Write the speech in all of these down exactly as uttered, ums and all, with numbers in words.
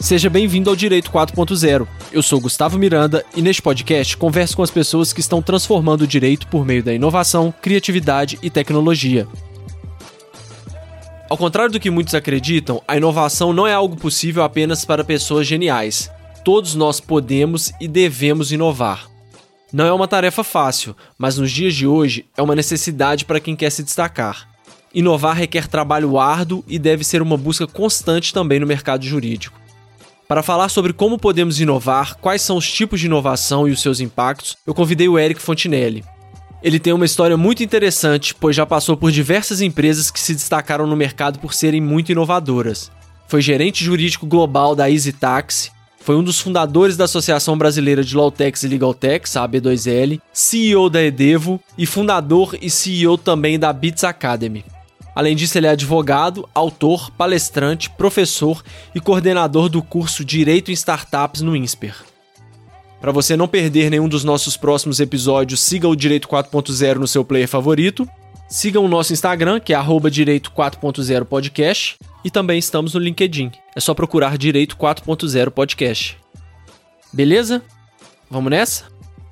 Seja bem-vindo ao Direito quatro ponto zero. Eu sou Gustavo Miranda e neste podcast converso com as pessoas que estão transformando o direito por meio da inovação, criatividade e tecnologia. Ao contrário do que muitos acreditam, a inovação não é algo possível apenas para pessoas geniais. Todos nós podemos e devemos inovar. Não é uma tarefa fácil, mas nos dias de hoje é uma necessidade para quem quer se destacar. Inovar requer trabalho árduo e deve ser uma busca constante também no mercado jurídico. Para falar sobre como podemos inovar, quais são os tipos de inovação e os seus impactos, eu convidei o Eric Fontinelli. Ele tem uma história muito interessante, pois já passou por diversas empresas que se destacaram no mercado por serem muito inovadoras. Foi gerente jurídico global da EasyTaxi, foi um dos fundadores da Associação Brasileira de Lawtechs e Legaltechs, a A B dois L, C E O da Edevo e fundador e C E O também da Bits Academy. Além disso, ele é advogado, autor, palestrante, professor e coordenador do curso Direito em Startups no INSPER. Para você não perder nenhum dos nossos próximos episódios, siga o Direito quatro ponto zero no seu player favorito, siga o nosso Instagram, que é arroba Direito quatro ponto zero podcast, e também estamos no LinkedIn. É só procurar Direito quatro ponto zero podcast. Beleza? Vamos nessa?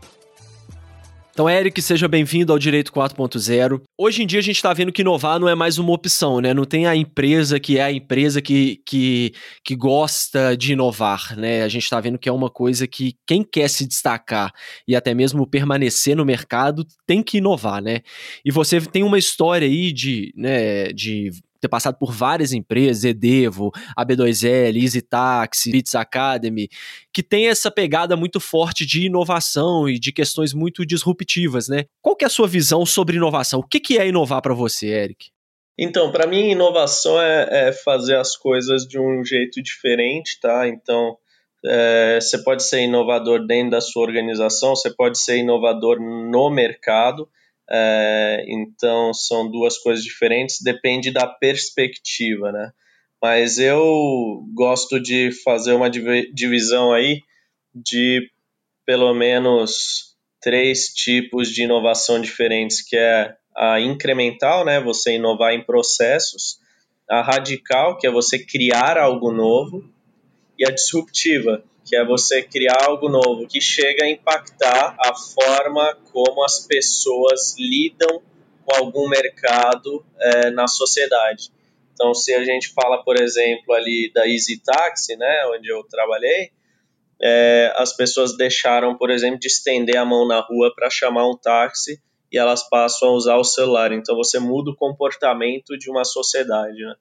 Então, Eric, seja bem-vindo ao Direito quatro ponto zero. Hoje em dia a gente está vendo que inovar não é mais uma opção, né? Não tem a empresa que é a empresa que, que, que gosta de inovar, né? A gente está vendo que é uma coisa que quem quer se destacar e até mesmo permanecer no mercado tem que inovar, né? E você tem uma história aí de, né, de ter passado por várias empresas, Edevo, A B dois L, EasyTaxi, Bits Academy, que tem essa pegada muito forte de inovação e de questões muito disruptivas, né? Qual que é a sua visão sobre inovação? O que que é inovar para você, Eric? Então, para mim, inovação é, é fazer as coisas de um jeito diferente, tá? Então, é, você pode ser inovador dentro da sua organização, você pode ser inovador no mercado. É, então são duas coisas diferentes, depende da perspectiva, né? Mas eu gosto de fazer uma divisão aí de pelo menos três tipos de inovação diferentes, que é a incremental, né? Você inovar em processos, a radical, que é você criar algo novo, e a disruptiva, que é você criar algo novo que chega a impactar a forma como as pessoas lidam com algum mercado é, na sociedade. Então, se a gente fala, por exemplo, ali da EasyTaxi, né, onde eu trabalhei, é, as pessoas deixaram, por exemplo, de estender a mão na rua para chamar um táxi e elas passam a usar o celular. Então, você muda o comportamento de uma sociedade, né?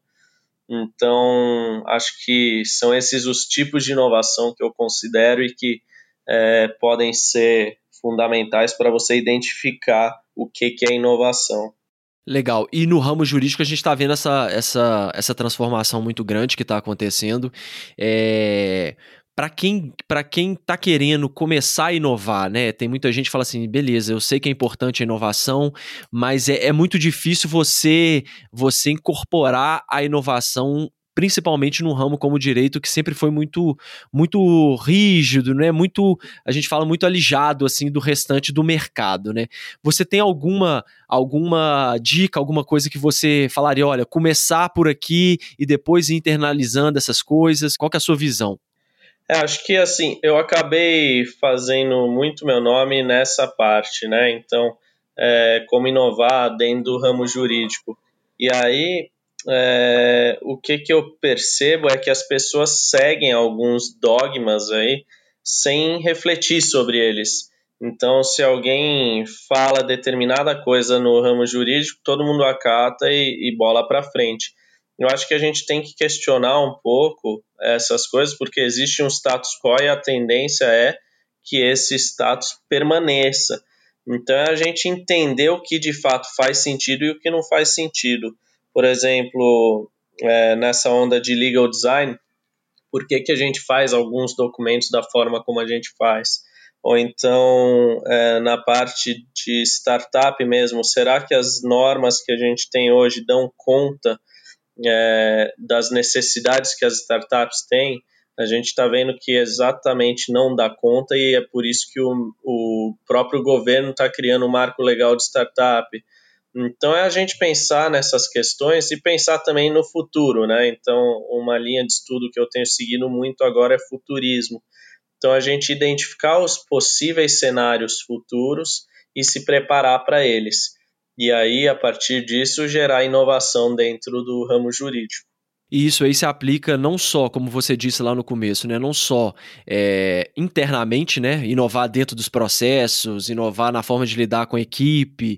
Então, acho que são esses os tipos de inovação que eu considero e que é, podem ser fundamentais para você identificar o que, que é inovação. Legal. E no ramo jurídico a gente está vendo essa, essa, essa transformação muito grande que está acontecendo. É... Para quem para quem está querendo começar a inovar, né? Tem muita gente que fala assim, beleza, eu sei que é importante a inovação, mas é, é muito difícil você, você incorporar a inovação, principalmente num ramo como o direito, que sempre foi muito, muito rígido, né? Muito, a gente fala muito alijado assim, do restante do mercado, né? Você tem alguma, alguma dica, alguma coisa que você falaria, olha, começar por aqui e depois ir internalizando essas coisas? Qual que é a sua visão? É, acho que assim, eu acabei fazendo muito meu nome nessa parte, né? Então, é, como inovar dentro do ramo jurídico. E aí, é, o que, que eu percebo é que as pessoas seguem alguns dogmas aí sem refletir sobre eles. Então, se alguém fala determinada coisa no ramo jurídico, todo mundo acata e, e bola para frente. Eu acho que a gente tem que questionar um pouco essas coisas, porque existe um status quo e a tendência é que esse status permaneça. Então, é a gente entender o que de fato faz sentido e o que não faz sentido. Por exemplo, é, nessa onda de legal design, por que, que a gente faz alguns documentos da forma como a gente faz? Ou então, é, na parte de startup mesmo, será que as normas que a gente tem hoje dão conta É, das necessidades que as startups têm? A gente está vendo que exatamente não dá conta e é por isso que o, o próprio governo está criando um marco legal de startup. Então é a gente pensar nessas questões e pensar também no futuro, né? Então uma linha de estudo que eu tenho seguido muito agora é futurismo. Então a gente identificar os possíveis cenários futuros e se preparar para eles. E aí, a partir disso, gerar inovação dentro do ramo jurídico. E isso aí se aplica não só, como você disse lá no começo, né? Não só é, internamente, né? Inovar dentro dos processos, inovar na forma de lidar com a equipe,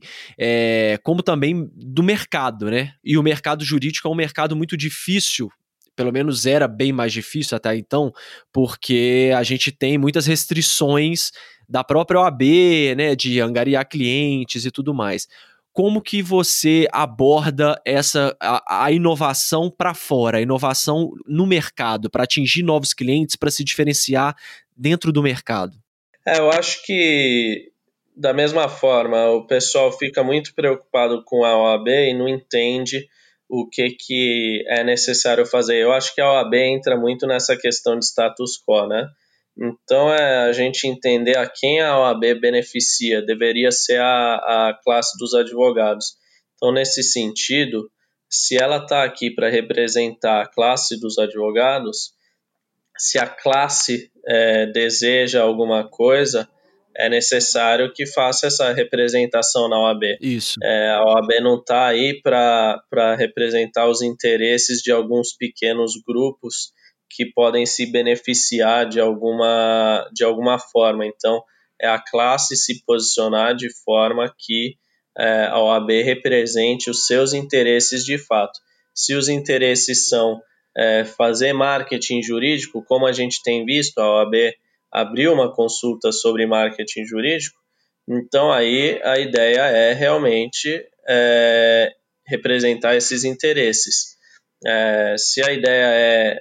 é, como também do mercado, né? E o mercado jurídico é um mercado muito difícil, pelo menos era bem mais difícil até então, porque a gente tem muitas restrições da própria O A B, né? De angariar clientes e tudo mais. Como que você aborda essa a, a inovação para fora, a inovação no mercado, para atingir novos clientes, para se diferenciar dentro do mercado? É, eu acho que, da mesma forma, o pessoal fica muito preocupado com a O A B e não entende o que, que é necessário fazer. Eu acho que a O A B entra muito nessa questão de status quo, né? Então, é a gente entender a quem a O A B beneficia, deveria ser a, a classe dos advogados. Então, nesse sentido, se ela está aqui para representar a classe dos advogados, se a classe é, deseja alguma coisa, é necessário que faça essa representação na O A B. Isso. É, a O A B não está aí para representar os interesses de alguns pequenos grupos que podem se beneficiar de alguma, de alguma forma. Então, é a classe se posicionar de forma que é, a O A B represente os seus interesses de fato. Se os interesses são é, fazer marketing jurídico, como a gente tem visto, a O A B abriu uma consulta sobre marketing jurídico, então aí a ideia é realmente é, representar esses interesses. É, se a ideia é,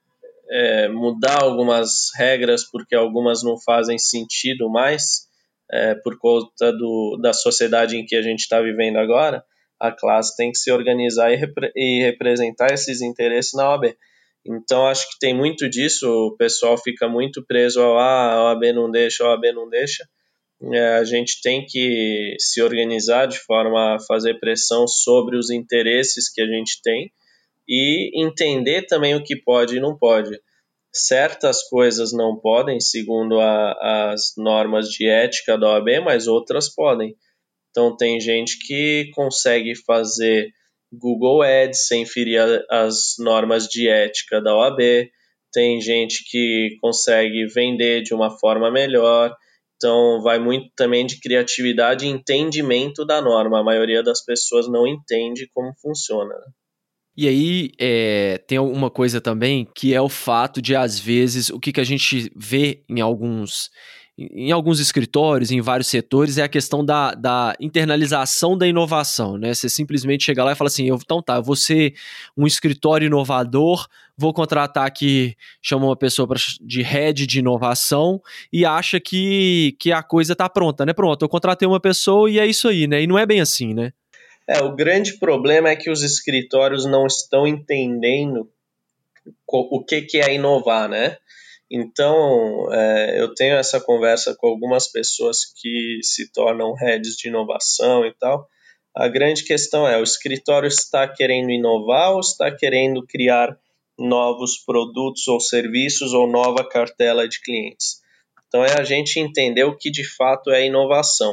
é mudar algumas regras porque algumas não fazem sentido mais, é, por conta do, da sociedade em que a gente está vivendo agora, a classe tem que se organizar e, repre- e representar esses interesses na O A B. Então, acho que tem muito disso, o pessoal fica muito preso ao ah, a O A B não deixa, a O A B não deixa. É, a gente tem que se organizar de forma a fazer pressão sobre os interesses que a gente tem e entender também o que pode e não pode. Certas coisas não podem, segundo a, as normas de ética da O A B, mas outras podem. Então, tem gente que consegue fazer Google Ads sem ferir a, as normas de ética da O A B, tem gente que consegue vender de uma forma melhor. Então, vai muito também de criatividade e entendimento da norma. A maioria das pessoas não entende como funciona. E aí, é, tem uma coisa também que é o fato de, às vezes, o que, que a gente vê em alguns, em alguns escritórios, em vários setores, é a questão da, da internalização da inovação, né? Você simplesmente chega lá e fala assim, eu, então tá, eu vou ser um escritório inovador, vou contratar aqui, chama uma pessoa pra, de head de inovação e acha que, que a coisa tá pronta, né? Pronto, eu contratei uma pessoa e é isso aí, né? E não é bem assim, né? É, o grande problema é que os escritórios não estão entendendo o que, que é inovar, né? Então, é, eu tenho essa conversa com algumas pessoas que se tornam heads de inovação e tal. A grande questão é, o escritório está querendo inovar ou está querendo criar novos produtos ou serviços ou nova cartela de clientes? Então, é a gente entender o que de fato é inovação.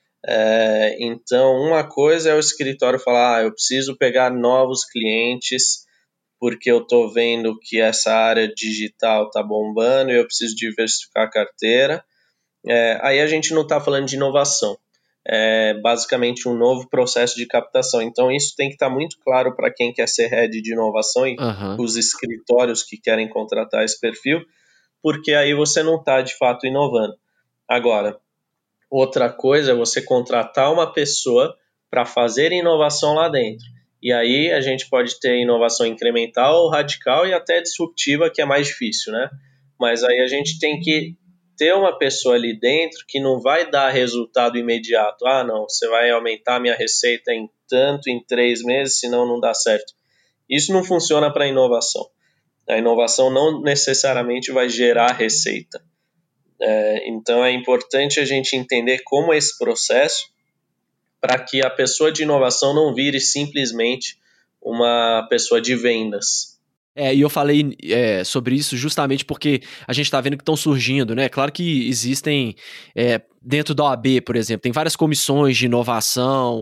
É, então, uma coisa é o escritório falar, ah, eu preciso pegar novos clientes porque eu estou vendo que essa área digital está bombando e eu preciso diversificar a carteira. É, aí a gente não está falando de inovação. É basicamente um novo processo de captação. Então, isso tem que estar tá muito claro para quem quer ser head de inovação e Uhum. os escritórios que querem contratar esse perfil, porque aí você não está, de fato, inovando. Agora, outra coisa é você contratar uma pessoa para fazer inovação lá dentro. E aí a gente pode ter inovação incremental, radical e até disruptiva, que é mais difícil, né? Mas aí a gente tem que ter uma pessoa ali dentro que não vai dar resultado imediato. Ah, não, você vai aumentar a minha receita em tanto, em três meses, senão não dá certo. Isso não funciona para inovação. A inovação não necessariamente vai gerar receita. É, então é importante a gente entender como é esse processo para que a pessoa de inovação não vire simplesmente uma pessoa de vendas. É, e eu falei é, sobre isso justamente porque a gente está vendo que estão surgindo, né? Claro que existem, é, dentro da O A B, por exemplo, tem várias comissões de inovação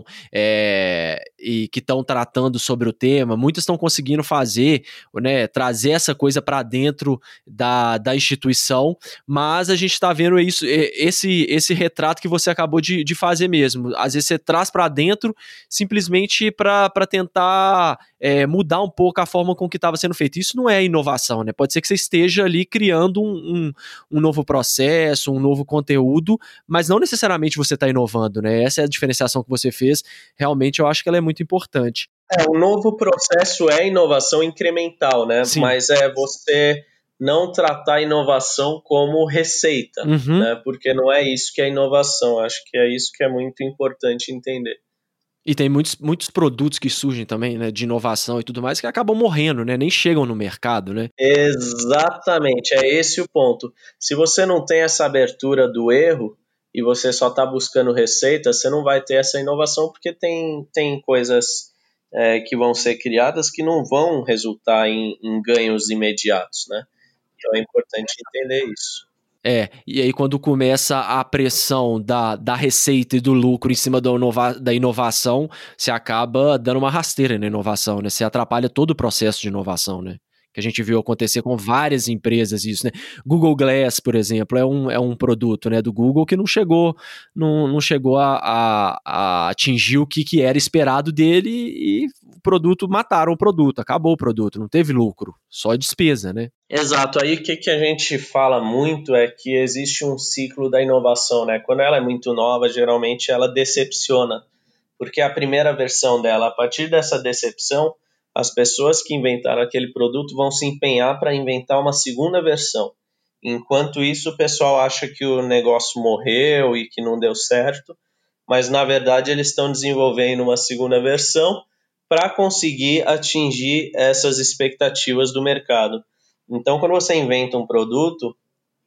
é, e que estão tratando sobre o tema, muitas estão conseguindo fazer, né, trazer essa coisa para dentro da, da instituição, mas a gente está vendo isso, esse, esse retrato que você acabou de, de fazer mesmo. Às vezes você traz para dentro simplesmente para tentar é, mudar um pouco a forma com que estava sendo feito. Isso não é inovação, né? Pode ser que você esteja ali criando um, um, um novo processo, um novo conteúdo, mas não necessariamente você está inovando, né? Essa é a diferenciação que você fez. Realmente eu acho que ela é muito importante. É, um novo processo é inovação incremental, né? Sim. Mas é você não tratar a inovação como receita, uhum. né? Porque não é isso que é inovação. Acho que é isso que é muito importante entender. E tem muitos, muitos produtos que surgem também, né, de inovação e tudo mais, que acabam morrendo, né, nem chegam no mercado, né? Exatamente, é esse o ponto. Se você não tem essa abertura do erro e você só está buscando receita, você não vai ter essa inovação, porque tem, tem coisas é, que vão ser criadas que não vão resultar em, em ganhos imediatos, né? Então é importante entender isso. É, e aí quando começa a pressão da, da receita e do lucro em cima da, inova, da inovação, você acaba dando uma rasteira na inovação, né? Você atrapalha todo o processo de inovação, né? Que a gente viu acontecer com várias empresas isso, né? Google Glass, por exemplo, é um, é um produto, né, do Google que não chegou, não, não chegou a, a, a atingir o que, que era esperado dele e o produto, mataram o produto, acabou o produto, não teve lucro, só despesa, né? Exato, aí o que, que a gente fala muito é que existe um ciclo da inovação, né? Quando ela é muito nova, geralmente ela decepciona, porque é a primeira versão dela. A partir dessa decepção, as pessoas que inventaram aquele produto vão se empenhar para inventar uma segunda versão. Enquanto isso, o pessoal acha que o negócio morreu e que não deu certo, mas na verdade eles estão desenvolvendo uma segunda versão para conseguir atingir essas expectativas do mercado. Então, quando você inventa um produto,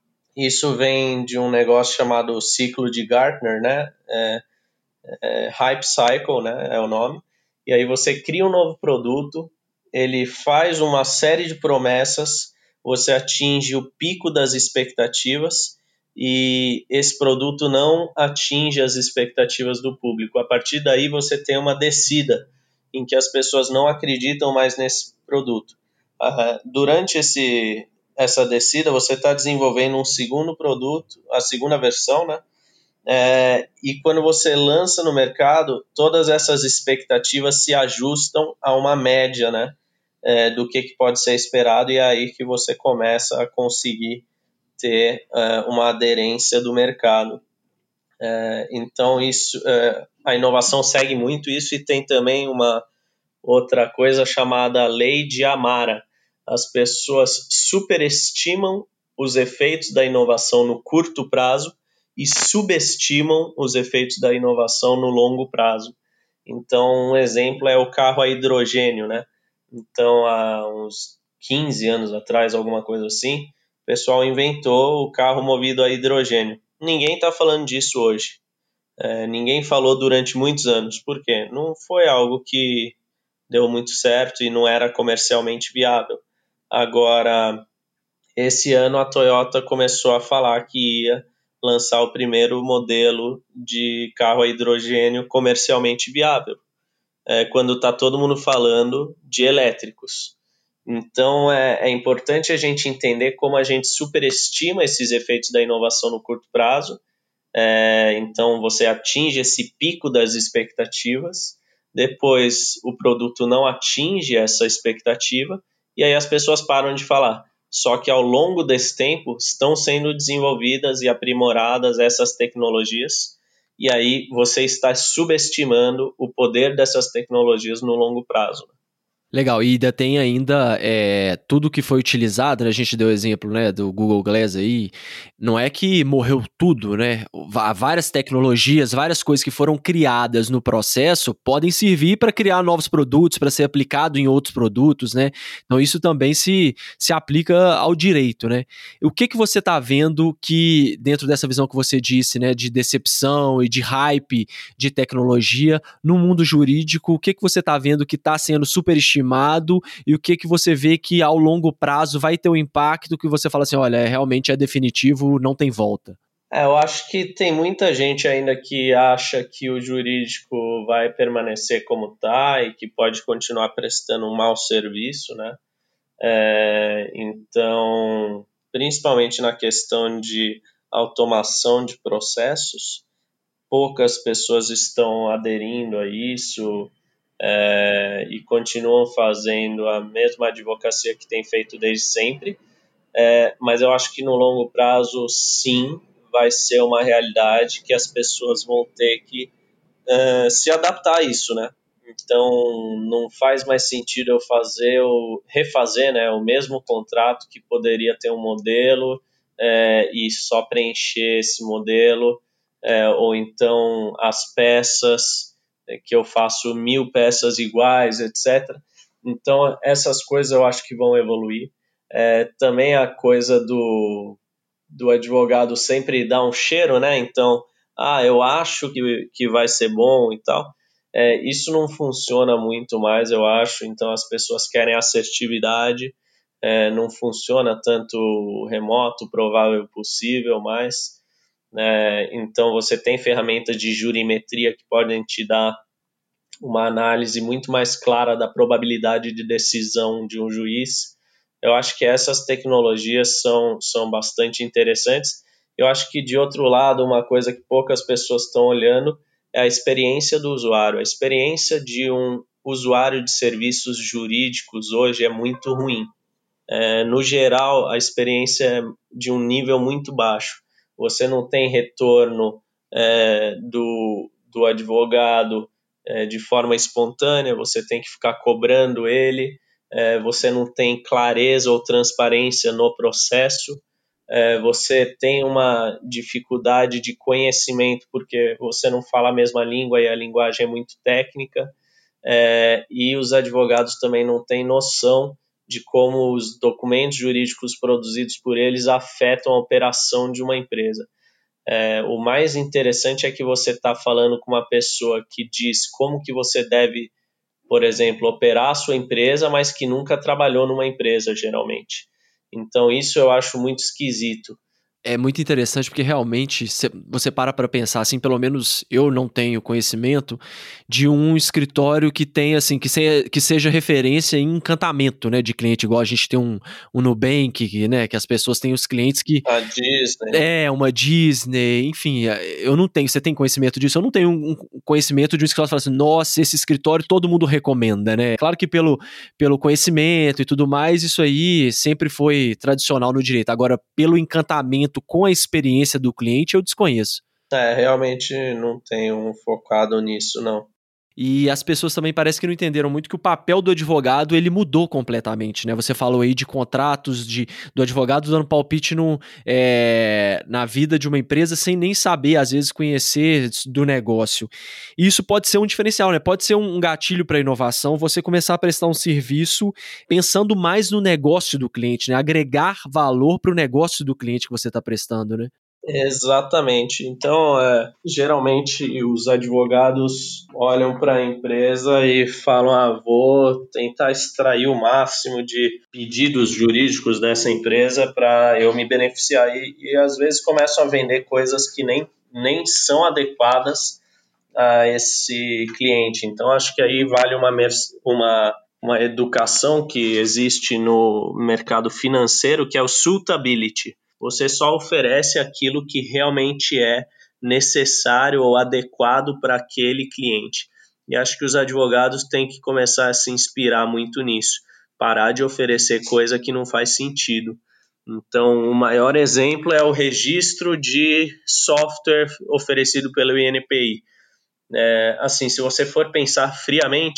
isso vem de um negócio chamado ciclo de Gartner, né? É, é, Hype Cycle, né? É o nome. E aí você cria um novo produto, ele faz uma série de promessas, você atinge o pico das expectativas e esse produto não atinge as expectativas do público. A partir daí você tem uma descida em que as pessoas não acreditam mais nesse produto. Uh, durante esse, essa descida, você está desenvolvendo um segundo produto, a segunda versão, né? É, e quando você lança no mercado, todas essas expectativas se ajustam a uma média, né, é, do que, que pode ser esperado, e é aí que você começa a conseguir ter é, uma aderência do mercado. É, então, isso, é, a inovação segue muito isso, e tem também uma outra coisa chamada lei de Amara. As pessoas superestimam os efeitos da inovação no curto prazo e subestimam os efeitos da inovação no longo prazo. Então, um exemplo é o carro a hidrogênio, né? Então, há uns quinze anos atrás, alguma coisa assim, o pessoal inventou o carro movido a hidrogênio. Ninguém está falando disso hoje. É, ninguém falou durante muitos anos. Por quê? Não foi algo que deu muito certo e não era comercialmente viável. Agora, esse ano a Toyota começou a falar que ia lançar o primeiro modelo de carro a hidrogênio comercialmente viável, é, quando está todo mundo falando de elétricos. Então, é, é importante a gente entender como a gente superestima esses efeitos da inovação no curto prazo. É, então, você atinge esse pico das expectativas, depois o produto não atinge essa expectativa, e aí as pessoas param de falar. Só que ao longo desse tempo estão sendo desenvolvidas e aprimoradas essas tecnologias, e aí você está subestimando o poder dessas tecnologias no longo prazo. Legal, e ainda tem ainda é, tudo que foi utilizado, né? A gente deu o exemplo, né, do Google Glass aí, não é que morreu tudo, né? Há várias tecnologias, várias coisas que foram criadas no processo podem servir para criar novos produtos, para ser aplicado em outros produtos, né? Então isso também se, se aplica ao direito, né? O que que você está vendo que, dentro dessa visão que você disse, né, de decepção e de hype de tecnologia, no mundo jurídico, o que que você está vendo que está sendo superestimado e o que que você vê que ao longo prazo vai ter um impacto que você fala assim, olha, realmente é definitivo, não tem volta? É, eu acho que tem muita gente ainda que acha que o jurídico vai permanecer como está e que pode continuar prestando um mau serviço, né? É, então, principalmente na questão de automação de processos, poucas pessoas estão aderindo a isso, é, e continuam fazendo a mesma advocacia que tem feito desde sempre, é, mas eu acho que no longo prazo, sim, vai ser uma realidade que as pessoas vão ter que uh, se adaptar a isso, né? Então, não faz mais sentido eu fazer ou refazer, né, o mesmo contrato que poderia ter um modelo é, e só preencher esse modelo, é, ou então as peças, é, que eu faço mil peças iguais, etcétera. Então, essas coisas eu acho que vão evoluir. É, também a coisa do, do advogado sempre dar um cheiro, né? Então, ah, eu acho que, que vai ser bom e tal. É, isso não funciona muito mais, eu acho. Então, as pessoas querem assertividade, é, não funciona tanto remoto, provável, possível, mais. É, então, você tem ferramentas de jurimetria que podem te dar uma análise muito mais clara da probabilidade de decisão de um juiz. Eu acho que essas tecnologias são, são bastante interessantes. Eu acho que, de outro lado, uma coisa que poucas pessoas estão olhando é a experiência do usuário. A experiência de um usuário de serviços jurídicos hoje é muito ruim. É, no geral, a experiência é de um nível muito baixo. Você não tem retorno é, do, do advogado é, de forma espontânea, você tem que ficar cobrando ele, é, você não tem clareza ou transparência no processo, é, você tem uma dificuldade de conhecimento porque você não fala a mesma língua e a linguagem é muito técnica, é, e os advogados também não têm noção de como os documentos jurídicos produzidos por eles afetam a operação de uma empresa. É, o mais interessante é que você está falando com uma pessoa que diz como que você deve, por exemplo, operar a sua empresa, mas que nunca trabalhou numa empresa, geralmente. Então, isso eu acho muito esquisito. É muito interessante porque realmente você para para pensar assim, pelo menos eu não tenho conhecimento de um escritório que tenha assim, que, se, que seja referência em encantamento, né, de cliente, igual a gente tem um, um Nubank, que, né, que as pessoas têm os clientes que A Disney. é, uma Disney, enfim, eu não tenho, você tem conhecimento disso? Eu não tenho um conhecimento de um escritório que fala assim, nossa, esse escritório todo mundo recomenda, né? Claro que pelo, pelo conhecimento e tudo mais, isso aí sempre foi tradicional no direito. Agora, pelo encantamento com a experiência do cliente, eu desconheço. É, realmente não tenho focado nisso, não. E as pessoas também parece que não entenderam muito que o papel do advogado ele mudou completamente, né? Você falou aí de contratos, de, do advogado dando palpite no, é, na vida de uma empresa sem nem saber, às vezes, conhecer do negócio. E isso pode ser um diferencial, né? Pode ser um gatilho para inovação, você começar a prestar um serviço pensando mais no negócio do cliente, né? Agregar valor para o negócio do cliente que você está prestando, né? Exatamente. Então, é, geralmente os advogados olham para a empresa e falam: ah, vou tentar extrair o máximo de pedidos jurídicos dessa empresa para eu me beneficiar. E, e às vezes começam a vender coisas que nem, nem são adequadas a esse cliente. Então, acho que aí vale uma, uma, uma educação que existe no mercado financeiro, que é o suitability. Você só oferece aquilo que realmente é necessário ou adequado para aquele cliente. E acho que os advogados têm que começar a se inspirar muito nisso. Parar de oferecer coisa que não faz sentido. Então, o maior exemplo é o registro de software oferecido pelo I N P I. É, assim, se você for pensar friamente,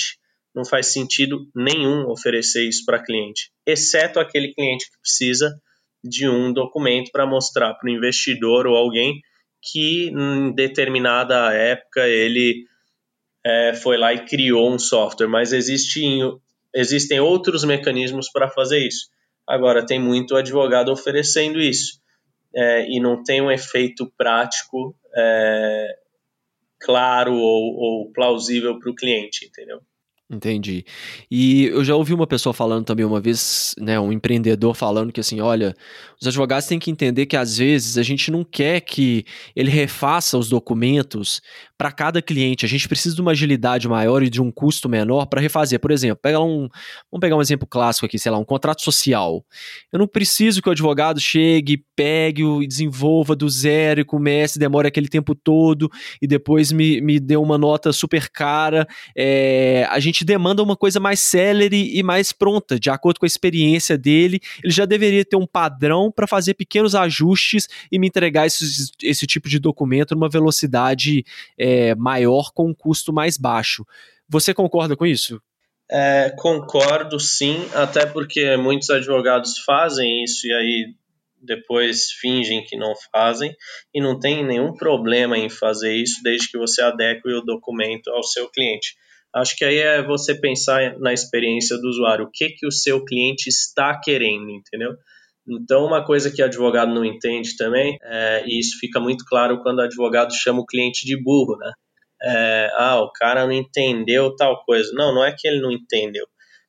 não faz sentido nenhum oferecer isso para cliente, exceto aquele cliente que precisa de um documento para mostrar para o investidor ou alguém que em determinada época ele é, foi lá e criou um software, mas existe, existem outros mecanismos para fazer isso. Agora, tem muito advogado oferecendo isso é, e não tem um efeito prático é, claro ou, ou plausível para o cliente, entendeu? Entendi. E eu já ouvi uma pessoa falando também uma vez, né, um empreendedor falando que assim, olha, os advogados têm que entender que às vezes a gente não quer que ele refaça os documentos para cada cliente, a gente precisa de uma agilidade maior e de um custo menor para refazer. Por exemplo, pega um, vamos pegar um exemplo clássico aqui, sei lá, um contrato social. Eu não preciso que o advogado chegue, pegue e desenvolva do zero e comece, demore aquele tempo todo e depois me, me dê uma nota super cara. É, a gente demanda uma coisa mais célere e mais pronta, de acordo com a experiência dele. Ele já deveria ter um padrão para fazer pequenos ajustes e me entregar esse, esse tipo de documento numa velocidade é, maior com um custo mais baixo. Você concorda com isso? É, concordo, sim, até porque muitos advogados fazem isso e aí depois fingem que não fazem e não tem nenhum problema em fazer isso desde que você adeque o documento ao seu cliente. Acho que aí é você pensar na experiência do usuário, o que, que o seu cliente está querendo, entendeu? Então, uma coisa que o advogado não entende também, é, e isso fica muito claro quando o advogado chama o cliente de burro, né? É, ah, o cara não entendeu tal coisa. Não, não é que ele não entendeu.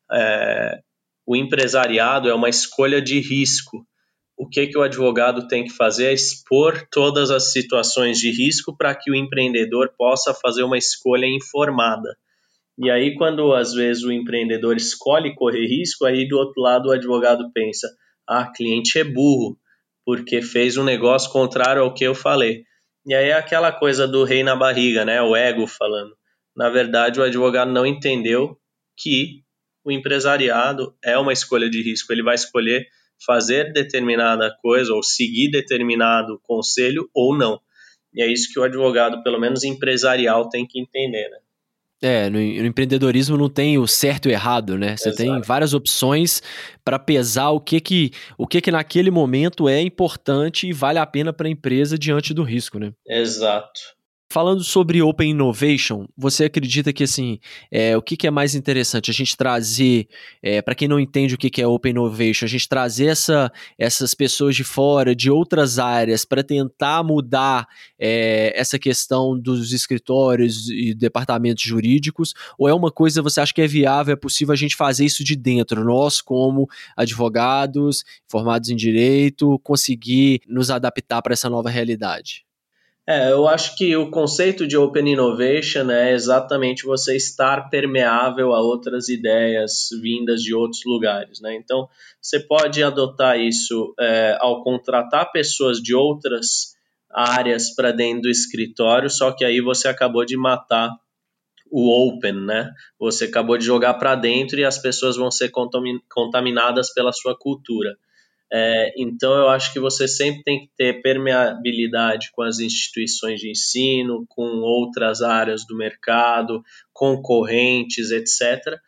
É, o empresariado é uma escolha de risco. O que, que o advogado tem que fazer é expor todas as situações de risco para que o empreendedor possa fazer uma escolha informada. E aí, quando às vezes o empreendedor escolhe correr risco, aí do outro lado o advogado pensa, ah, cliente é burro, porque fez um negócio contrário ao que eu falei. E aí é aquela coisa do rei na barriga, né? O ego falando. Na verdade, o advogado não entendeu que o empresariado é uma escolha de risco. Ele vai escolher fazer determinada coisa ou seguir determinado conselho ou não. E é isso que o advogado, pelo menos empresarial, tem que entender, né? É, no, no empreendedorismo não tem o certo e o errado, né? Você Exato. tem várias opções para pesar o que que, o que que naquele momento é importante e vale a pena para a empresa diante do risco, né? Exato. Falando sobre Open Innovation, você acredita que assim, é, o que, que é mais interessante? A gente trazer, é, para quem não entende o que, que é Open Innovation, a gente trazer essa, essas pessoas de fora, de outras áreas, para tentar mudar é, essa questão dos escritórios e departamentos jurídicos, ou é uma coisa que você acha que é viável, é possível a gente fazer isso de dentro, nós como advogados, formados em direito, conseguir nos adaptar para essa nova realidade? É, eu acho que o conceito de Open Innovation é exatamente você estar permeável a outras ideias vindas de outros lugares, né? Então, você pode adotar isso é, ao contratar pessoas de outras áreas para dentro do escritório, só que aí você acabou de matar o Open, né? Você acabou de jogar para dentro e as pessoas vão ser contaminadas pela sua cultura. É, então, eu acho que você sempre tem que ter permeabilidade com as instituições de ensino, com outras áreas do mercado, concorrentes, etcétera,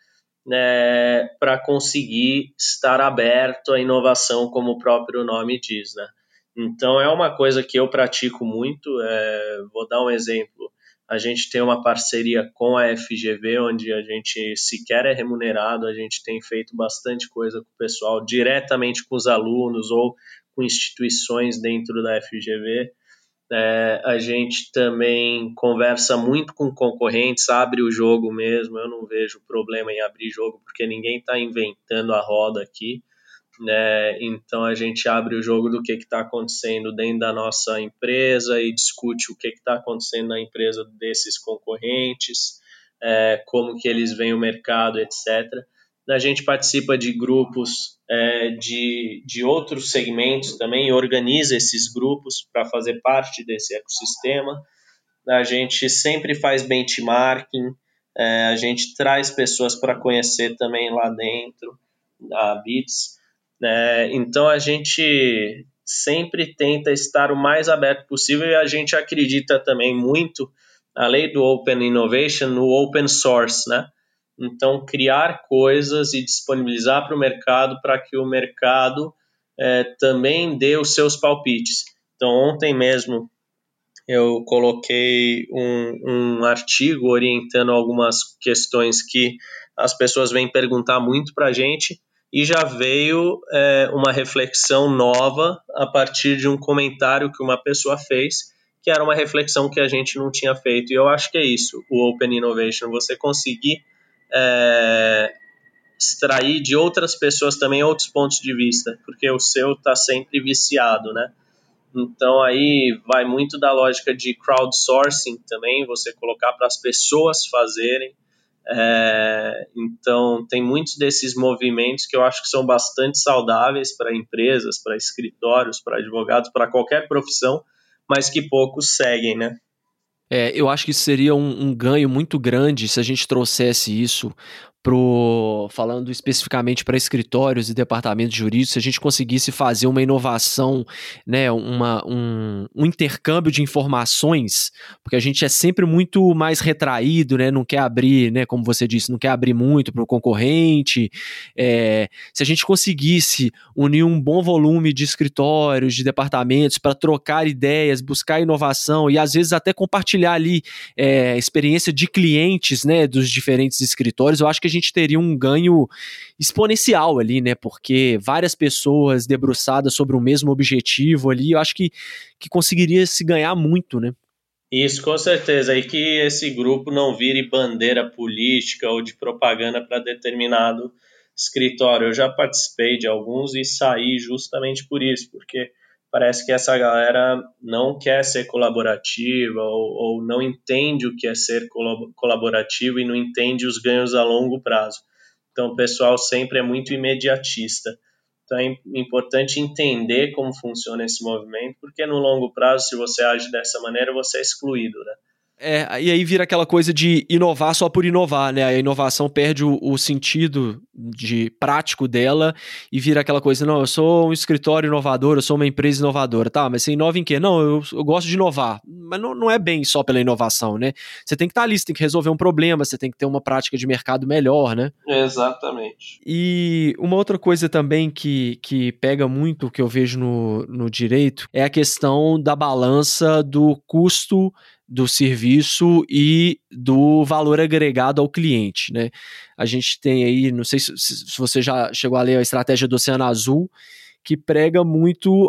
né, para conseguir estar aberto à inovação, como o próprio nome diz, né? Então, é uma coisa que eu pratico muito. É, vou dar um exemplo. A gente tem uma parceria com a F G V, onde a gente sequer é remunerado, a gente tem feito bastante coisa com o pessoal, diretamente com os alunos ou com instituições dentro da F G V. É, a gente também conversa muito com concorrentes, abre o jogo mesmo. Eu não vejo problema em abrir jogo, porque ninguém está inventando a roda aqui, né? Então a gente abre o jogo do que está acontecendo dentro da nossa empresa e discute o que está acontecendo na empresa desses concorrentes, é, como que eles veem o mercado, etcétera. A gente participa de grupos é, de, de outros segmentos também e organiza esses grupos para fazer parte desse ecossistema. A gente sempre faz benchmarking, é, a gente traz pessoas para conhecer também lá dentro da Bits. É, então a gente sempre tenta estar o mais aberto possível e a gente acredita também muito, além do Open Innovation, no Open Source, né? Então, criar coisas e disponibilizar para o mercado para que o mercado é, também dê os seus palpites. Então, ontem mesmo eu coloquei um, um artigo orientando algumas questões que as pessoas vêm perguntar muito para a gente e já veio é, uma reflexão nova a partir de um comentário que uma pessoa fez, que era uma reflexão que a gente não tinha feito. E eu acho que é isso, o Open Innovation, você conseguir é, extrair de outras pessoas também outros pontos de vista, porque o seu está sempre viciado, né? Então aí vai muito da lógica de crowdsourcing também, você colocar para as pessoas fazerem. É, então tem muitos desses movimentos que eu acho que são bastante saudáveis para empresas, para escritórios, para advogados, para qualquer profissão, mas que poucos seguem, né? É, eu acho que seria um, um ganho muito grande se a gente trouxesse isso pro, falando especificamente para escritórios e departamentos jurídicos, se a gente conseguisse fazer uma inovação, né, uma, um, um intercâmbio de informações, porque a gente é sempre muito mais retraído, né, não quer abrir, né, como você disse, não quer abrir muito para o concorrente. É, se a gente conseguisse unir um bom volume de escritórios, de departamentos para trocar ideias, buscar inovação e às vezes até compartilhar ali é, experiência de clientes, né, dos diferentes escritórios, eu acho que a gente teria um ganho exponencial ali, né, porque várias pessoas debruçadas sobre o mesmo objetivo ali, eu acho que, que conseguiria se ganhar muito, né. Isso, com certeza, e que esse grupo não vire bandeira política ou de propaganda para determinado escritório. Eu já participei de alguns e saí justamente por isso, porque parece que essa galera não quer ser colaborativa ou, ou não entende o que é ser colaborativo e não entende os ganhos a longo prazo. Então, o pessoal sempre é muito imediatista. Então, é importante entender como funciona esse movimento, porque no longo prazo, se você age dessa maneira, você é excluído, né? É, e aí vira aquela coisa de inovar só por inovar, né? A inovação perde o, o sentido de prático dela e vira aquela coisa, não, eu sou um escritório inovador, eu sou uma empresa inovadora, tá, mas você inova em quê? Não, eu, eu gosto de inovar, mas não, não é bem só pela inovação, né? Você tem que estar ali, você tem que resolver um problema, você tem que ter uma prática de mercado melhor, né? Exatamente. E uma outra coisa também que, que pega muito, que eu vejo no, no direito, é a questão da balança do custo do serviço e do valor agregado ao cliente, né? A gente tem aí, não sei se, se você já chegou a ler a estratégia do Oceano Azul, que prega muito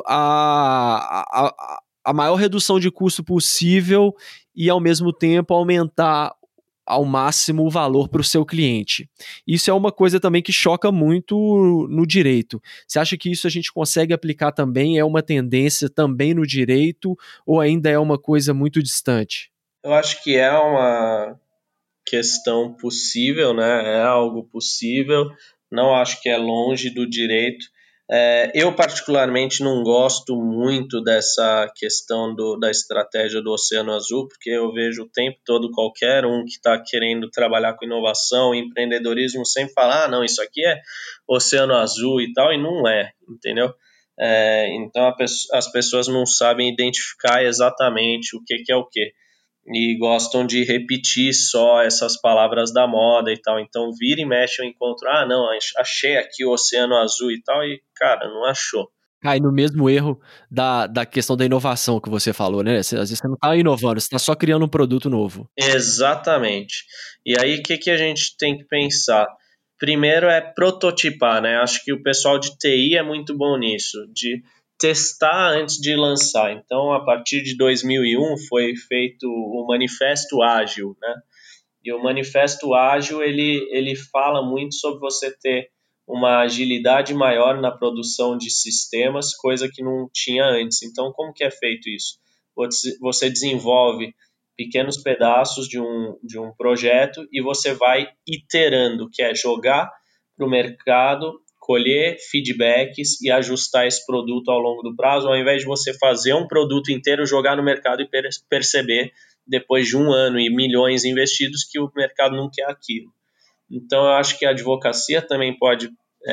a, a, a maior redução de custo possível e, ao mesmo tempo, aumentar ao máximo o valor para o seu cliente. Isso é uma coisa também que choca muito no direito. Você acha que isso a gente consegue aplicar também? É uma tendência também no direito ou ainda é uma coisa muito distante? Eu acho que é uma questão possível, né? É algo possível. Não acho que é longe do direito. É, eu, particularmente, não gosto muito dessa questão do, da estratégia do Oceano Azul, porque eu vejo o tempo todo qualquer um que está querendo trabalhar com inovação, empreendedorismo, sempre falar, ah, não, isso aqui é Oceano Azul e tal, e não é, entendeu? É, então, a, as pessoas não sabem identificar exatamente o que, que é o que e gostam de repetir só essas palavras da moda e tal. Então, vira e mexe eu encontro, ah, não, achei aqui o Oceano Azul e tal, e, cara, não achou. Cai no mesmo erro da, da questão da inovação que você falou, né? Você, às vezes você não está inovando, você está só criando um produto novo. Exatamente. E aí, o que, que a gente tem que pensar? Primeiro é prototipar, né? Acho que o pessoal de T I é muito bom nisso, de testar antes de lançar. Então, a partir de dois mil e um foi feito o Manifesto Ágil, né? E o Manifesto Ágil, ele, ele fala muito sobre você ter uma agilidade maior na produção de sistemas, coisa que não tinha antes. Então, como que é feito isso? Você desenvolve pequenos pedaços de um, de um projeto e você vai iterando, que é jogar para o mercado, colher feedbacks e ajustar esse produto ao longo do prazo, ao invés de você fazer um produto inteiro, jogar no mercado e per- perceber depois de um ano e milhões investidos que o mercado não quer aquilo. Então, eu acho que a advocacia também pode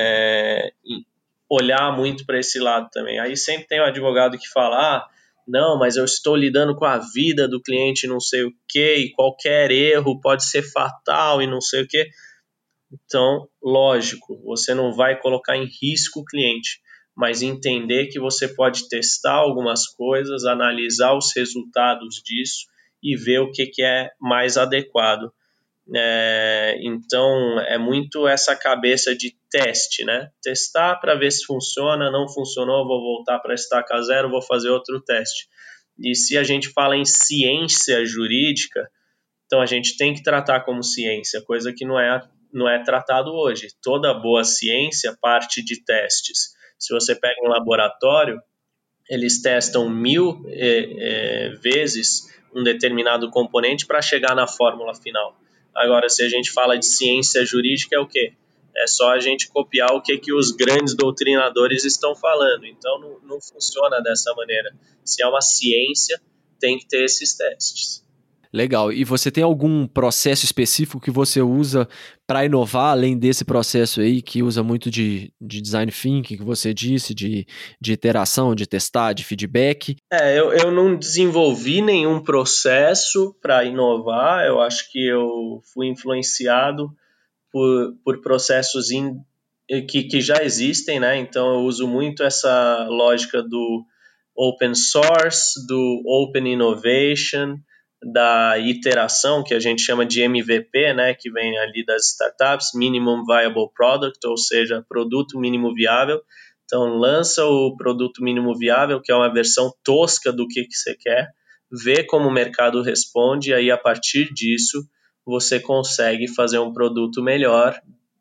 é, olhar muito para esse lado também. Aí sempre tem um advogado que fala, ah, não, mas eu estou lidando com a vida do cliente, não sei o quê, e qualquer erro pode ser fatal e não sei o quê. Então, lógico, você não vai colocar em risco o cliente, mas entender que você pode testar algumas coisas, analisar os resultados disso e ver o que, que é mais adequado. É, então, é muito essa cabeça de teste, né? Testar para ver se funciona, não funcionou, vou voltar para estaca zero, vou fazer outro teste. E se a gente fala em ciência jurídica, então a gente tem que tratar como ciência, coisa que não é, não é tratado hoje. Toda boa ciência parte de testes. Se você pega um laboratório, eles testam mil é, é, vezes um determinado componente para chegar na fórmula final. Agora, se a gente fala de ciência jurídica, é o quê? É só a gente copiar o que, que os grandes doutrinadores estão falando. Então, não, não funciona dessa maneira. Se é uma ciência, tem que ter esses testes. Legal. E você tem algum processo específico que você usa para inovar, além desse processo aí, que usa muito de, de design thinking, que você disse, de, de iteração, de testar, de feedback? É, eu, eu não desenvolvi nenhum processo para inovar. Eu acho que eu fui influenciado por, por processos in, que, que já existem, né? Então eu uso muito essa lógica do open source, do open innovation, da iteração, que a gente chama de M V P, né? Que vem ali das startups, Minimum Viable Product, ou seja, produto mínimo viável. Então lança o produto mínimo viável, que é uma versão tosca do que, que você quer, vê como o mercado responde, e aí a partir disso você consegue fazer um produto melhor,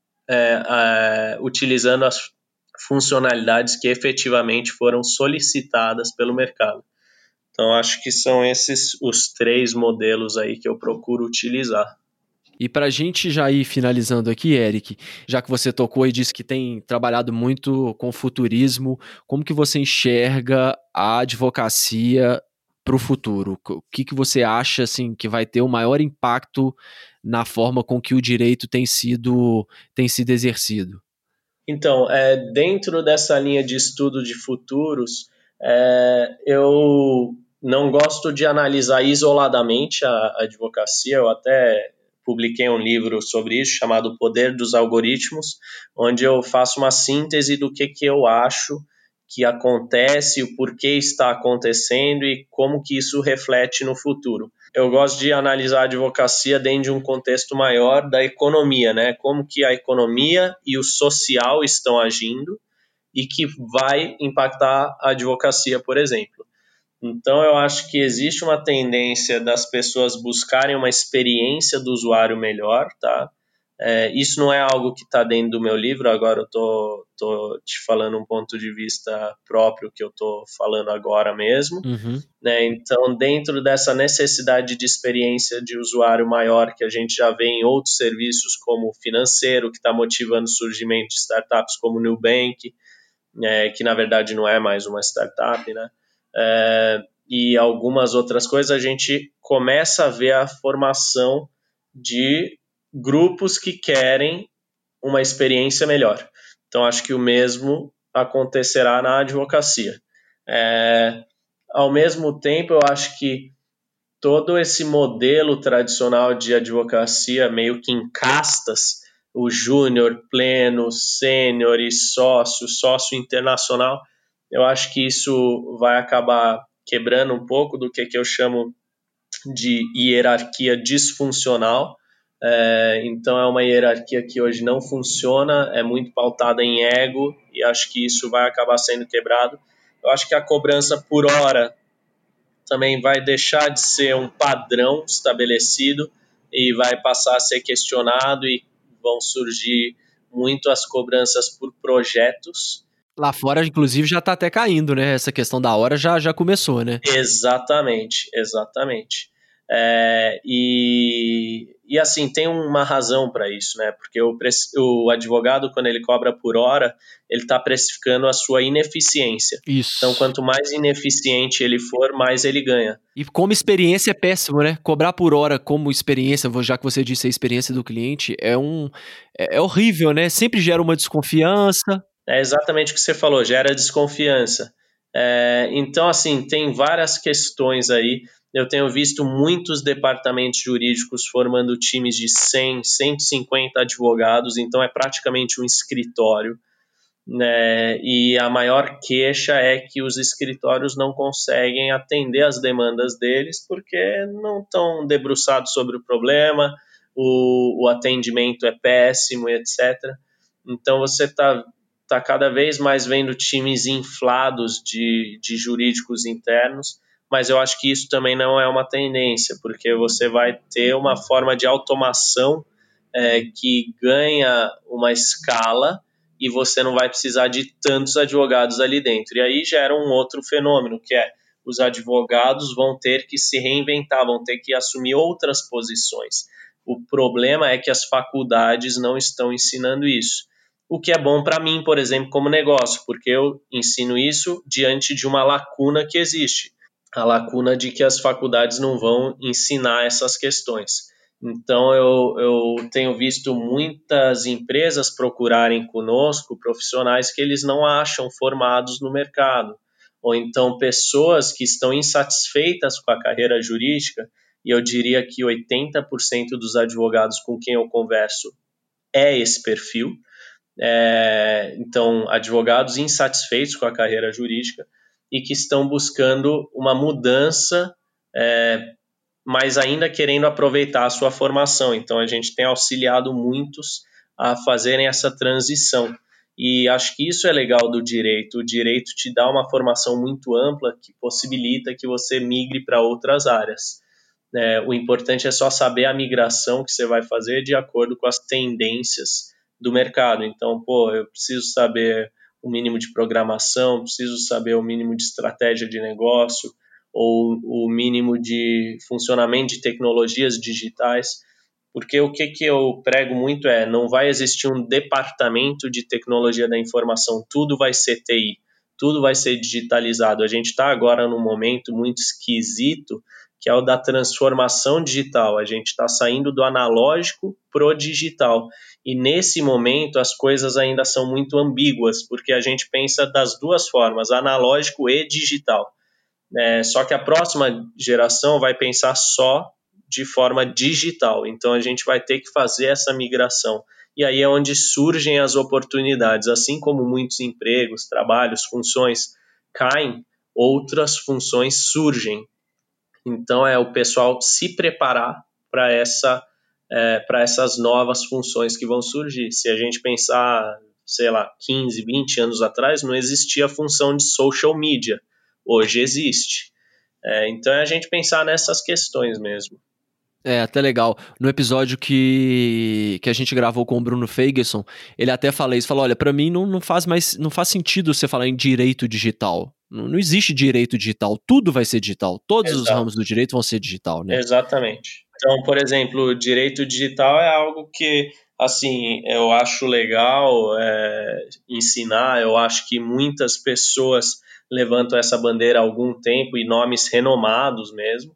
é, é, utilizando as funcionalidades que efetivamente foram solicitadas pelo mercado. Então, acho que são esses os três modelos aí que eu procuro utilizar. E para a gente já ir finalizando aqui, Eric, já que você tocou e disse que tem trabalhado muito com futurismo, como que você enxerga a advocacia para o futuro? O que, que você acha assim, que vai ter o maior impacto na forma com que o direito tem sido, tem sido exercido? Então, é, dentro dessa linha de estudo de futuros, é, eu não gosto de analisar isoladamente a, a advocacia. Eu até publiquei um livro sobre isso chamado O Poder dos Algoritmos, onde eu faço uma síntese do que, que eu acho que acontece, o porquê está acontecendo e como que isso reflete no futuro. Eu gosto de analisar a advocacia dentro de um contexto maior da economia, né? Como que a economia e o social estão agindo e que vai impactar a advocacia, por exemplo. Então, eu acho que existe uma tendência das pessoas buscarem uma experiência do usuário melhor, tá? É, isso não é algo que está dentro do meu livro, agora eu tô, tô te falando um ponto de vista próprio que eu tô falando agora mesmo. Uhum. Né? Então, dentro dessa necessidade de experiência de usuário maior que a gente já vê em outros serviços como o financeiro, que está motivando o surgimento de startups como o Nubank, é, que na verdade não é mais uma startup, né? É, e algumas outras coisas, a gente começa a ver a formação de grupos que querem uma experiência melhor. Então, acho que o mesmo acontecerá na advocacia. É, ao mesmo tempo, eu acho que todo esse modelo tradicional de advocacia, meio que em castas, o júnior, pleno, sênior e sócio, sócio internacional, eu acho que isso vai acabar quebrando um pouco do que, que eu chamo de hierarquia disfuncional. É, então é uma hierarquia que hoje não funciona, é muito pautada em ego e acho que isso vai acabar sendo quebrado. Eu acho que a cobrança por hora também vai deixar de ser um padrão estabelecido e vai passar a ser questionado e vão surgir muito as cobranças por projetos. Lá fora, inclusive, já está até caindo, né? Essa questão da hora já, já começou, né? Exatamente, exatamente. É, e, e assim, tem uma razão para isso, né? Porque o, o advogado, quando ele cobra por hora, ele está precificando a sua ineficiência. Isso. Então, quanto mais ineficiente ele for, mais ele ganha. E como experiência é péssimo, né? Cobrar por hora como experiência, já que você disse a experiência do cliente, é, um, é, é horrível, né? Sempre gera uma desconfiança. É exatamente o que você falou, gera desconfiança. É, então, assim, tem várias questões aí. eu tenho visto muitos departamentos jurídicos formando times de cem, cento e cinquenta advogados, então é praticamente um escritório, né? E a maior queixa é que os escritórios não conseguem atender as demandas deles porque não estão debruçados sobre o problema, o, o atendimento é péssimo, etcétera. Então você está tá cada vez mais vendo times inflados de, de jurídicos internos, mas eu acho que isso também não é uma tendência, porque você vai ter uma forma de automação é, que ganha uma escala e você não vai precisar de tantos advogados ali dentro. E aí gera um outro fenômeno, que é os advogados vão ter que se reinventar, vão ter que assumir outras posições. O problema é que as faculdades não estão ensinando isso. O que é bom para mim, por exemplo, como negócio, porque eu ensino isso diante de uma lacuna que existe. A lacuna de que as faculdades não vão ensinar essas questões. Então, eu, eu tenho visto muitas empresas procurarem conosco profissionais que eles não acham formados no mercado, ou então pessoas que estão insatisfeitas com a carreira jurídica, e eu diria que oitenta por cento dos advogados com quem eu converso é esse perfil. É, então, advogados insatisfeitos com a carreira jurídica e que estão buscando uma mudança, é, mas ainda querendo aproveitar a sua formação. Então, a gente tem auxiliado muitos a fazerem essa transição. E acho que isso é legal do direito. O direito te dá uma formação muito ampla que possibilita que você migre para outras áreas. É, o importante é só saber a migração que você vai fazer de acordo com as tendências do mercado. Então, pô, eu preciso saber o mínimo de programação, preciso saber o mínimo de estratégia de negócio, ou o mínimo de funcionamento de tecnologias digitais, porque o que, que eu prego muito é, não vai existir um departamento de tecnologia da informação, tudo vai ser T I, tudo vai ser digitalizado. A gente está agora num momento muito esquisito, que é o da transformação digital. A gente está saindo do analógico pro digital. E nesse momento as coisas ainda são muito ambíguas, porque a gente pensa das duas formas, analógico e digital. É, só que a próxima geração vai pensar só de forma digital. Então a gente vai ter que fazer essa migração. E aí é onde surgem as oportunidades. Assim como muitos empregos, trabalhos, funções caem, outras funções surgem. Então, é o pessoal se preparar para essa, é, para essas novas funções que vão surgir. Se a gente pensar, sei lá, quinze, vinte anos atrás, não existia a função de social media. Hoje existe. É, então, é a gente pensar nessas questões mesmo. É, até legal. No episódio que, que a gente gravou com o Bruno Feigelson, ele até fala isso, falou, olha, pra mim não, não faz mais, não faz sentido você falar em direito digital. Não, não existe direito digital, tudo vai ser digital. Todos Exato. os ramos do direito vão ser digital, né? Exatamente. Então, por exemplo, o direito digital é algo que, assim, eu acho legal é, ensinar, eu acho que muitas pessoas levantam essa bandeira há algum tempo e nomes renomados mesmo,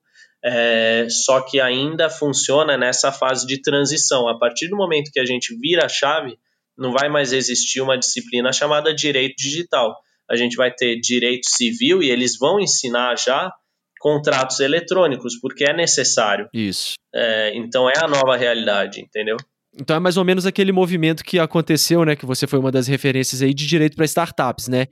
é, só que ainda funciona nessa fase de transição. A partir do momento que a gente vira a chave, não vai mais existir uma disciplina chamada direito digital. A gente vai ter direito civil e eles vão ensinar já contratos eletrônicos, porque é necessário. Isso. É, então é a nova realidade, entendeu? Então é mais ou menos aquele movimento que aconteceu, né, que você foi uma das referências aí de direito para startups, né,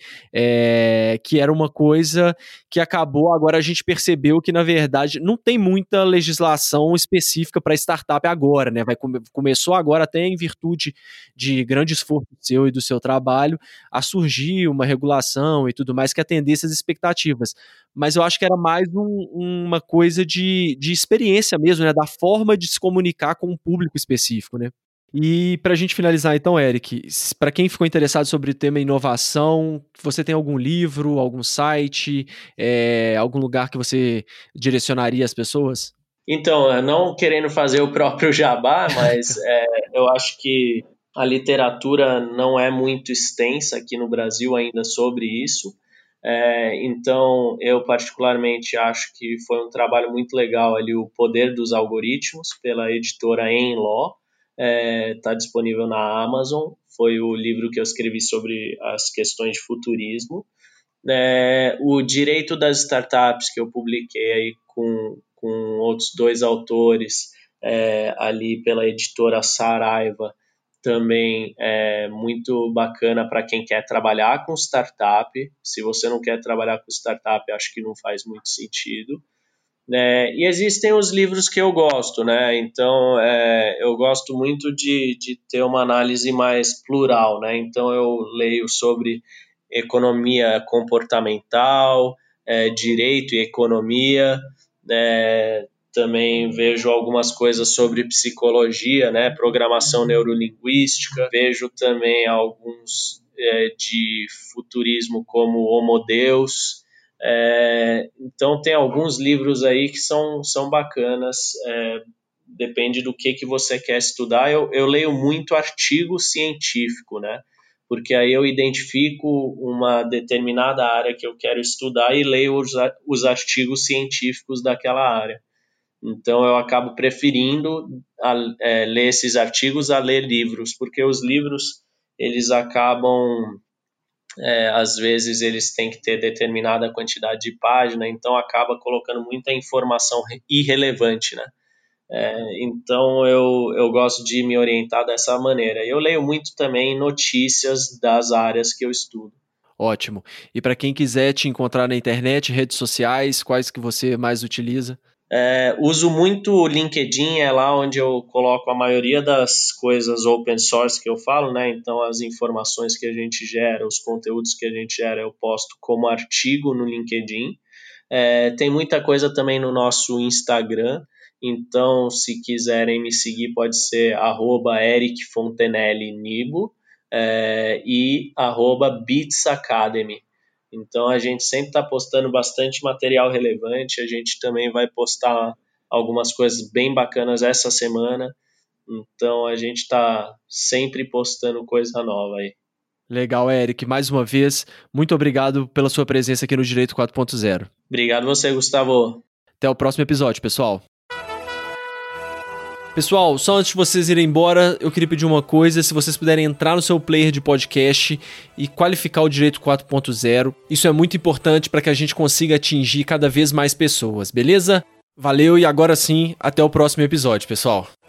é, que era uma coisa que acabou, agora a gente percebeu que na verdade não tem muita legislação específica para startup agora, né, vai come, começou agora até em virtude de grande esforço seu e do seu trabalho a surgir uma regulação e tudo mais que atendesse às expectativas, mas eu acho que era mais um, uma coisa de, de experiência mesmo, né, da forma de se comunicar com um público específico, né. E para a gente finalizar então, Eric, para quem ficou interessado sobre o tema inovação, você tem algum livro, algum site, é, algum lugar que você direcionaria as pessoas? Então, não querendo fazer o próprio jabá, mas é, eu acho que a literatura não é muito extensa aqui no Brasil ainda sobre isso. É, então, eu particularmente acho que foi um trabalho muito legal ali, O Poder dos Algoritmos, pela editora Enlaw. Está é, disponível na Amazon. Foi o livro que eu escrevi sobre as questões de futurismo. É, o Direito das Startups, que eu publiquei aí com, com outros dois autores, é, ali pela editora Saraiva, também é muito bacana para quem quer trabalhar com startup. Se você não quer trabalhar com startup, acho que não faz muito sentido. É, e existem os livros que eu gosto, né? Então, é, eu gosto muito de, de ter uma análise mais plural, né? Então, eu leio sobre economia comportamental, é, direito e economia, né? Também vejo algumas coisas sobre psicologia, né? Programação neurolinguística. Vejo também alguns é, de futurismo como Homo Deus. É, então tem alguns livros aí que são, são bacanas, é, depende do que, que você quer estudar. Eu, eu leio muito artigo científico, né? Porque aí eu identifico uma determinada área que eu quero estudar e leio os, os artigos científicos daquela área. Então eu acabo preferindo a, é, ler esses artigos a ler livros, porque os livros eles acabam É, às vezes eles têm que ter determinada quantidade de página, então acaba colocando muita informação irrelevante, né? É, então eu, eu gosto de me orientar dessa maneira. Eu leio muito também notícias das áreas que eu estudo. Ótimo. E para quem quiser te encontrar na internet, redes sociais, quais que você mais utiliza? É, uso muito o LinkedIn, é lá onde eu coloco a maioria das coisas open source que eu falo, né? Então, as informações que a gente gera, os conteúdos que a gente gera, eu posto como artigo no LinkedIn. É, tem muita coisa também no nosso Instagram, então, se quiserem me seguir, pode ser arroba Eric Fontenelle Nibo é, e arroba Beats Academy. Então a gente sempre está postando bastante material relevante, a gente também vai postar algumas coisas bem bacanas essa semana, então a gente está sempre postando coisa nova aí. Legal, Eric. Mais uma vez, muito obrigado pela sua presença aqui no Direito quatro ponto zero. Obrigado você, Gustavo. Até o próximo episódio, pessoal. Pessoal, só antes de vocês irem embora, eu queria pedir uma coisa, se vocês puderem entrar no seu player de podcast e qualificar o Direito quatro ponto zero, isso é muito importante para que a gente consiga atingir cada vez mais pessoas, beleza? Valeu e agora sim, até o próximo episódio, pessoal.